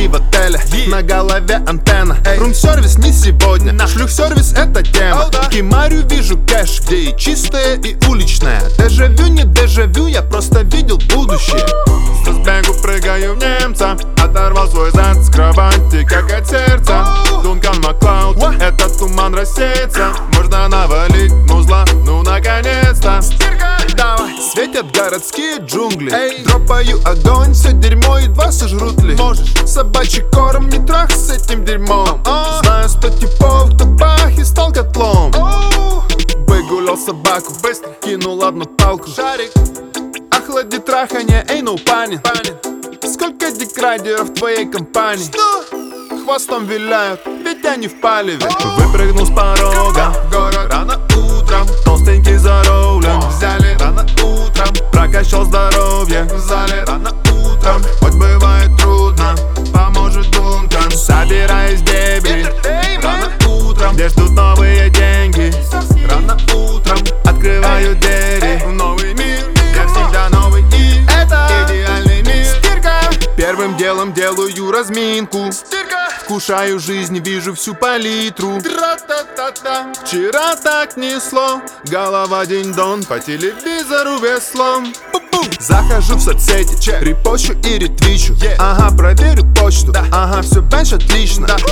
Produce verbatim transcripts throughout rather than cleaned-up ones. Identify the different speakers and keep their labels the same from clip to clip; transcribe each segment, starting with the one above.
Speaker 1: в отеле, на голове антенна. Рум-сервис не сегодня, шлюх-сервис это тема. В Кимарю вижу кэш, где и чистое, и уличное. Дежавю, не дежавю, я просто видел будущее. С разбегу прыгаю в немца, оторвал свой зад с кровати, как от сердца. Дункан Маклауд, этот туман рассеется. Можно навалить музла, ну наконец-то. Давай. Светят городские джунгли, эй. Дропаю огонь, все дерьмо едва сожрут ли. Можешь. Собачий корм, не трах с этим дерьмом. а. Знаю сто типов, кто бах и стал котлом. а. Выгулял собаку, быстро кинул одну палку. Шарик, охлади траханье, эй, no панин. Сколько деградеров в твоей компании? Что? Хвостом виляют, ведь они в палеве. Выпрыгнул с порога в город рано утром, толстенький за рулем. Взяли рано утром, прокачал здоровье в зале рано утром. Хоть бывает трудно, поможет Дункан. Собираюсь в дебри рано утром, где ждут новые деньги. Рано утром открываю двери в новый мир, где всегда новый и это идеальный мир. Стирка. Первым делом делаю разминку. Вкушаю жизнь, вижу всю палитру. Тра-та-та-та. Вчера так несло, голова динь-дон, по телевизору веслом. Захожу в соцсети, чек, репощу и ретвичу. yeah. Ага, проверю почту, да. Ага, все бенч отлично, да.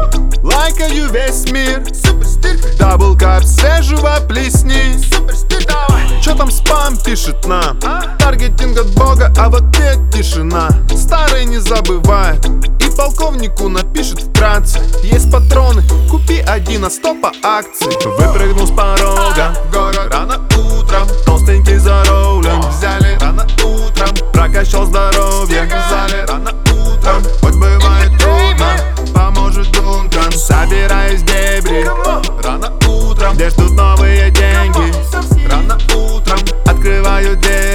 Speaker 1: Лайкаю весь мир. Супер стирка. Даблкап свежего плесни. Супер стирка. Чё там спам пишет нам? а? Таргетинг от бога, а в ответ тишина. Старый не забывает, и полковнику напишет вкратце. Есть патроны, купи один, а сто по акции. Выпрыгнул с порога в город рано утром, толстенький за рулем. Взяли рано утром, прокачал здоровье в зале рано утром. Хоть бывает трудно, поможет Дункан. Собираюсь в дебри рано утром, где ждут новые деньги. Рано утром открываю дверь